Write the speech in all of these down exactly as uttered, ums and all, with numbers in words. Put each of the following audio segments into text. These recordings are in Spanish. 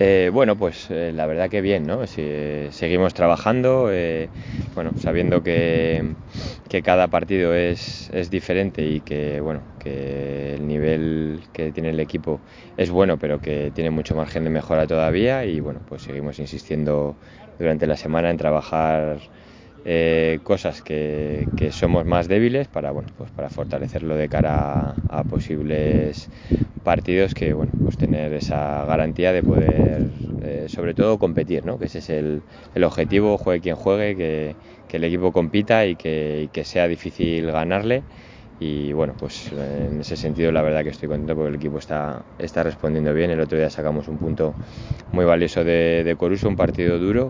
Eh, bueno, pues eh, la verdad que bien, ¿no? Si, eh, seguimos trabajando, eh, bueno, sabiendo que, que cada partido es, es diferente y que, bueno, que el nivel que tiene el equipo es bueno, pero que tiene mucho margen de mejora todavía y, bueno, pues seguimos insistiendo durante la semana en trabajar eh, cosas que, que somos más débiles para, bueno, pues para fortalecerlo de cara a, a posibles partidos, que bueno, pues tener esa garantía de poder eh, sobre todo competir, ¿no? Que ese es el, el objetivo, juegue quien juegue, que, que el equipo compita y que, y que sea difícil ganarle. Y bueno, pues en ese sentido la verdad que estoy contento porque el equipo está, está respondiendo bien. El otro día sacamos un punto muy valioso de, de Coruso, un partido duro,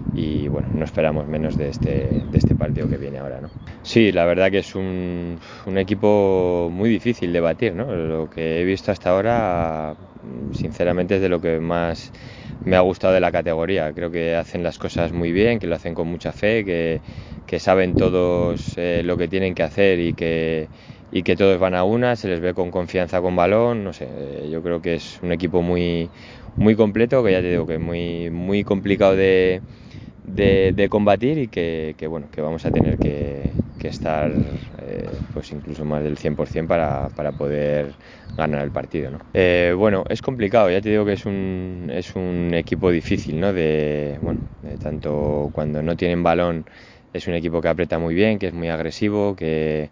y bueno, no esperamos menos de este, de este partido que viene ahora, ¿no? Sí, la verdad que es un, un equipo muy difícil de batir, ¿no? Lo que he visto hasta ahora, sinceramente, es de lo que más me ha gustado de la categoría. Creo que hacen las cosas muy bien, que lo hacen con mucha fe, que, que saben todos eh, lo que tienen que hacer y que, y que todos van a una, se les ve con confianza con balón, no sé, eh, yo creo que es un equipo muy, muy completo, que ya te digo que es muy, muy complicado de, de, de combatir y que, que, bueno, que vamos a tener que, que estar eh, pues incluso más del cien por ciento para, para poder ganar el partido, ¿no? Eh, bueno, es complicado, ya te digo que es un, es un equipo difícil, ¿no? De, bueno, de tanto cuando no tienen balón, es un equipo que aprieta muy bien, que es muy agresivo, que,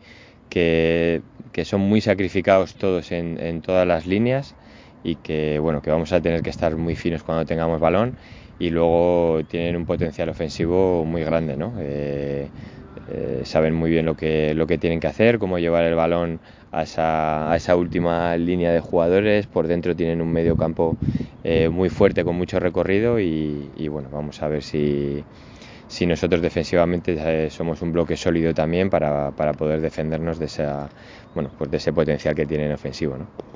que, que son muy sacrificados todos en, en todas las líneas, y que bueno, que vamos a tener que estar muy finos cuando tengamos balón, y luego tienen un potencial ofensivo muy grande, ¿no? Eh, eh, saben muy bien lo que, lo que tienen que hacer, cómo llevar el balón a esa, a esa última línea de jugadores. Por dentro tienen un medio campo eh, muy fuerte, con mucho recorrido, y, y bueno, vamos a ver si, si nosotros defensivamente eh, somos un bloque sólido también para, para poder defendernos de esa, bueno, pues de ese potencial que tienen ofensivo, ¿no?